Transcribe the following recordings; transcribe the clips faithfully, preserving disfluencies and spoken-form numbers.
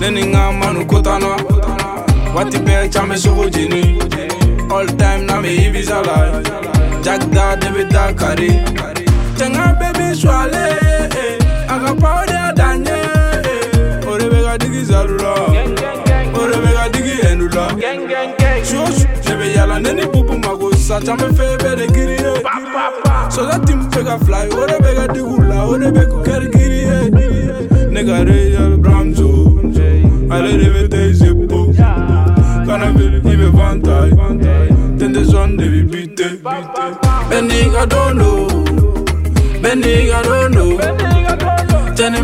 Neninga manu kotana Wati be chame soko jini All time na me Ibiza life Jack da debe da kari Tenga baby swale Aga powder danye Orebe ga digi zalula Orebe ga digi endula Shush Nebe yala neni pupu mago Sa chame febe de giri So that team fega fly Orebe ga digula Orebe kukeri giri Nega re ya bramzo Ale rebe te zepo Kana vele ibe vantai Tende zon de vi bite Ben nigga don't know Ben nigga don't know Jenny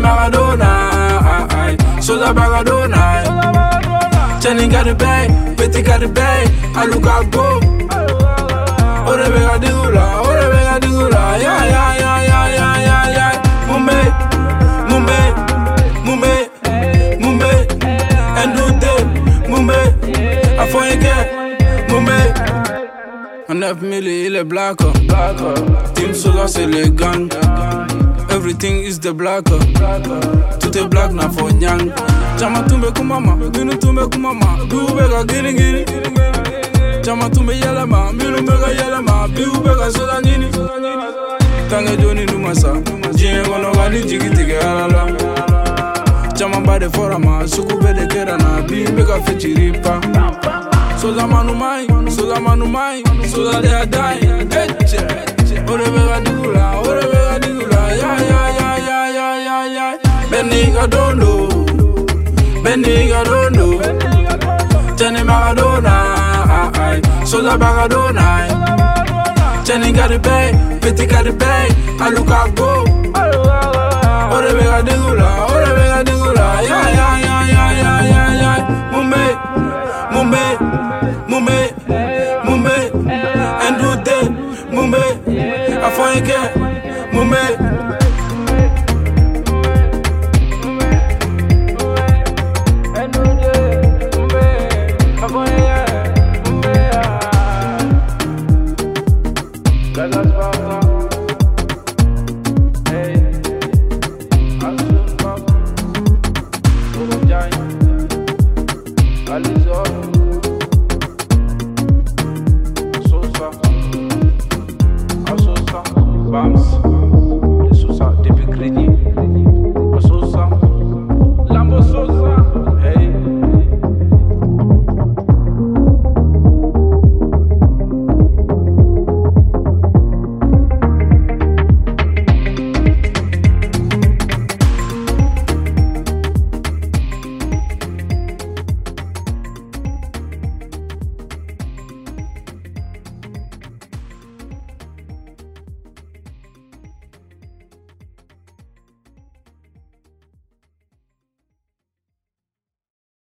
Maradona So da Maradona Jenny got the bag Betty got the bag I look out go Ore bega digula Ore bega digula Ya ya ya ya ya ya ya Mumbe Mumbe Mumbe Mumbe Endute Mumbe Afoyeke Mumbe A neuf mille il est black Team Sola c'est les gangs Everything is the black Tout est black na for nyang Chama tumbe kumama Minu tumbe kumama Biu bega giri giri Chama tumbe yelema Minu bega yelema Biu bega soda nini Tange joni numasa Jine kono gani jigi tige alala Chama bade forama Suku bede kerana Biu bega fechiripa Soza manu mai, soza manu mai, soza they are dying. Ore bega digula, ore bega digula, ya ya ya ya ya ya ya. Ben nigga don't know, ben nigga don't know. Jenny Maradona, soza Maradona. Jenny got the bag, Betty got the bag, I look out go. Ore bega digula, ore bega digula, ya ya ya ya ya ya ya. Mumbe, mumbe. Mumbe, Mumbe, Endute, Mumbe, Afoyeke, Mumbe.